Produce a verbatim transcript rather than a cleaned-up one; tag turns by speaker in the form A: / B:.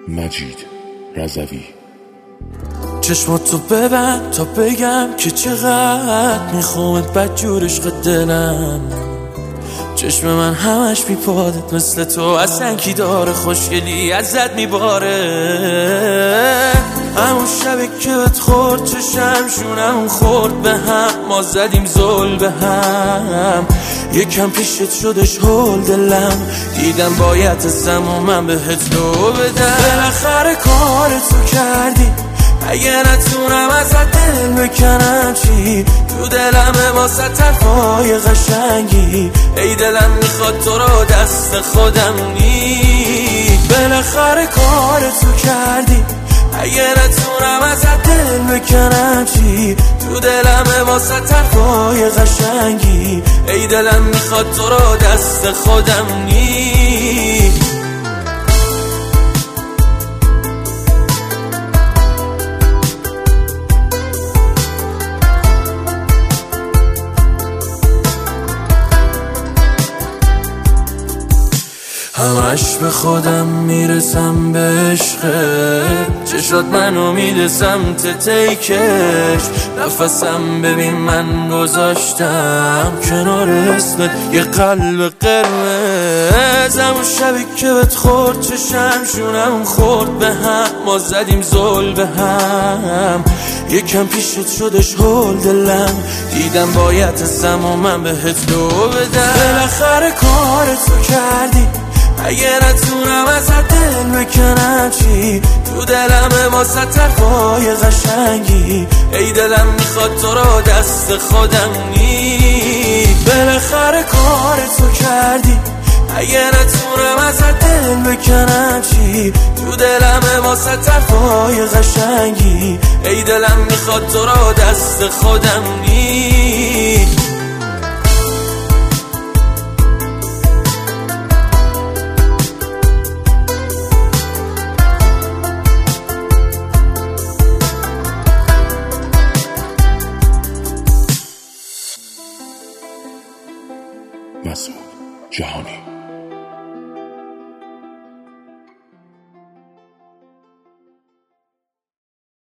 A: مجید رضوی.
B: چشماتو ببند تا بگم که چقدر میخوامت بدجور عشق دلم. چشم من همش میپادت مثل تو، اصلا کی داره خوشگلی ازت میباره. همون شبی که بهت خورد چشم شونم خورد به هم، ما زدیم زل به هم. یکم پیشت شدش هول دلم، دیدم باید ازم و من بهت لو بدم. بالاخره کارتو کردی، اگه نتونم ازت دل بکنم چی؟ تو دلم واسه طرفای قشنگی، ای دلم میخواد تو رو دست خودم نی. بالاخره کارتو کردی، اگه نتونم ازت دل بکنم چی؟ تو دلم واسه طرفای قشنگی، ای دلم میخواد تو رو دست خودم نی. همش به خودم میرسم به عشقت، چشات منو میده سمت تیکش. نفسم ببین من گذاشتم کنار اسمت یه قلب قرمز. همون شبی که بهت خورد چشم شونم خورد به هم، ما زدیم زل به هم. یکم پیشت شدش هول دلم، دیدم باید ازم و من بهت لو بدم. بالاخره کارتو کردی، اگه نتونم ازت دل بکنم چی؟ تو دلم واسه طرفای قشنگی، ای دلم میخواد تو رو دست خودم نی. بالاخره کارتو کردی، اگه نتونم ازت دل بکنم چی؟ تو دلم واسه طرفای قشنگی، ای دلم میخواد تو رو دست خودم نی.
A: مسعود جهانی.